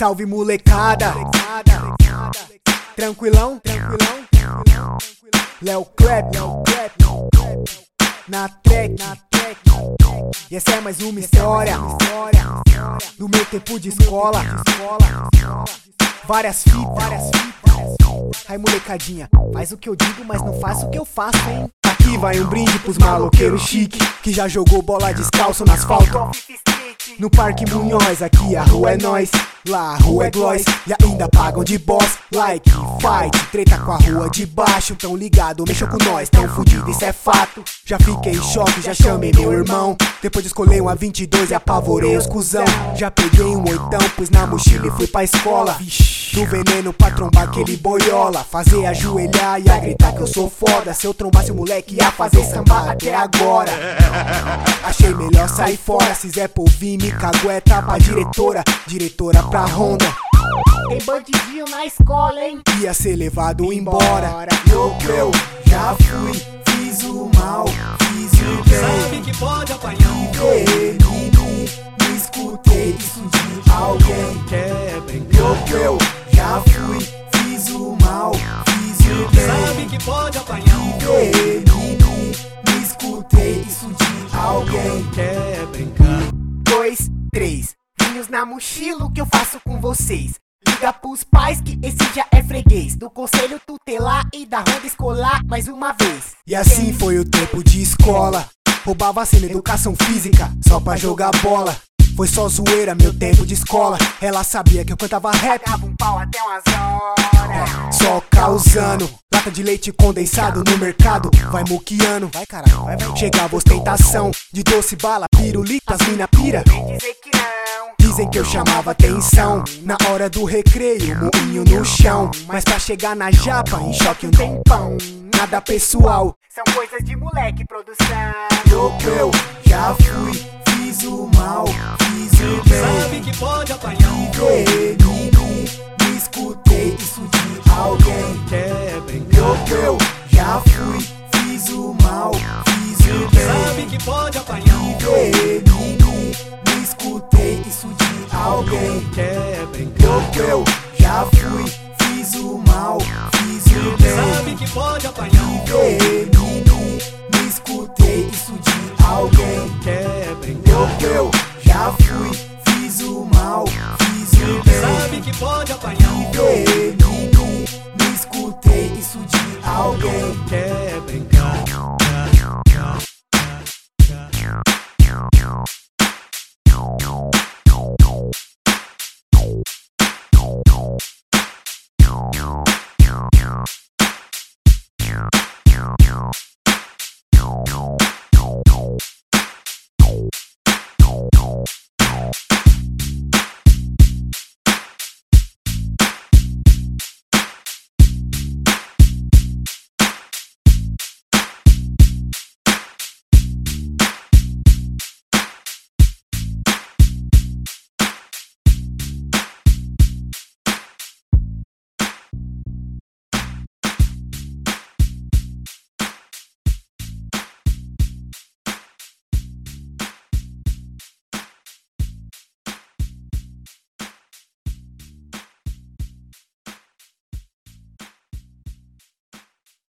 Salve molecada, tranquilão, Léo Clap, na track. E essa é mais uma história do meu tempo de escola. Várias fitas. Aí molecadinha, faz o que eu digo, mas não faço o que eu faço, hein? Aqui vai um brinde pros maloqueiros chique, que já jogou bola descalço no asfalto. No Parque Munhoz, aqui a rua é nós, lá a rua é glóis. E ainda pagam de boss, like, fight, treta com a rua de baixo. Tão ligado, mexeu com nós, tão fudido, isso é fato. Já fiquei em choque, já chamei meu irmão. Depois de escolher uma 22 e apavorei os cuzão. Já peguei um oitão, pus na mochila e fui pra escola. Do veneno pra trombar aquele boiola, fazer ajoelhar e a gritar que eu sou foda. Se eu trombasse o moleque ia fazer samba até agora. Achei melhor sair fora, se Zé por vir me cagueta pra diretora pra Honda. Tem bandidinho na escola, hein? Ia ser levado embora. Eu já fui, fiz o mal, fiz o bem. Sabe que pode apanhar um Me escutei isso de alguém. quer brincar. Eu já fui, fiz o mal, fiz o bem. Sabe que pode apanhar um Me escutei isso de alguém. quer brincar. 2, 3, vinhos na mochila, o que eu faço com vocês? Liga pros pais que esse já é freguês do conselho tutelar e da ronda escolar mais uma vez. E assim foi o tempo de escola. Roubava cena educação física só pra jogar bola. Foi só zoeira meu tempo de escola. Ela sabia que eu cantava rap, Pagava um pau até umas horas. só causando. Lata de leite condensado no mercado, vai muquiando. Vai caralho, vai. Chegava ostentação de doce, bala, pirulitas, mina pira. Vem dizer que não. Dizem que eu chamava atenção na hora do recreio, moinho no chão. Mas pra chegar na japa, em choque um tempão. Nada pessoal, São coisas de moleque, produção. eu já fui, fiz o mal, fiz o bem. Sabe que pode apanhar um Me escutei isso de alguém. quer brincar. Eu já fui, fiz o mal, fiz o bem. Sabe que pode apanhar um Me escutei isso de alguém. quer brincar. Eu já fui, fiz o mal, fiz o bem. Sabe que pode apanhar um Me escutei isso de alguém. quer brincar. Eu já fui, fiz o mal, fiz o bem. Sabe que pode apanhar